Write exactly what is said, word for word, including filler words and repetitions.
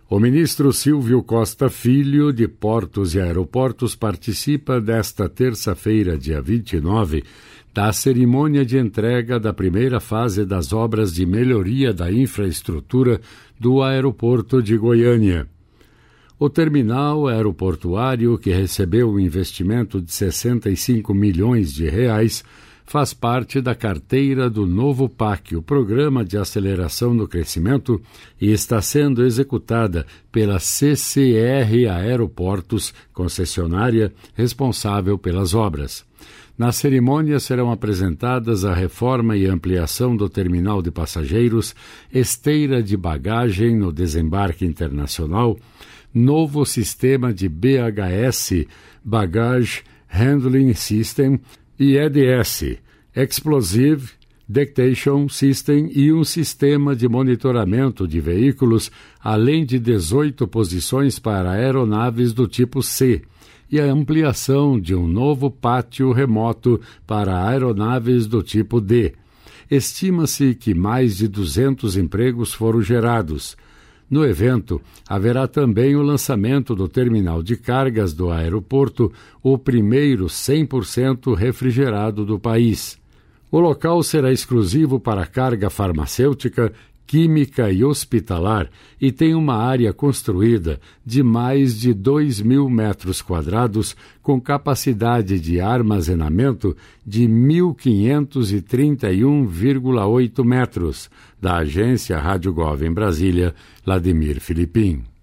O ministro Silvio Costa Filho, de Portos e Aeroportos, participa desta terça-feira, dia vinte e nove, da cerimônia de entrega da primeira fase das obras de melhoria da infraestrutura do aeroporto de Goiânia. O terminal aeroportuário, que recebeu um investimento de sessenta e cinco milhões de reais, faz parte da carteira do novo P A C, o Programa de Aceleração do Crescimento, e está sendo executada pela C C R Aeroportos, concessionária responsável pelas obras. Na cerimônia serão apresentadas a reforma e ampliação do terminal de passageiros, esteira de bagagem no desembarque internacional, novo sistema de B H S, Baggage Handling System, e E D S, Explosive Detection System, e um sistema de monitoramento de veículos, além de dezoito posições para aeronaves do tipo C, e a ampliação de um novo pátio remoto para aeronaves do tipo D. Estima-se que mais de duzentos empregos foram gerados. No evento, haverá também o lançamento do terminal de cargas do aeroporto, o primeiro cem por cento refrigerado do país. O local será exclusivo para carga farmacêutica, química e hospitalar e tem uma área construída de mais de dois mil metros quadrados, com capacidade de armazenamento de mil quinhentos e trinta e um vírgula oito metros. Da agência Rádio Gov em Brasília, Vladimir Filipim.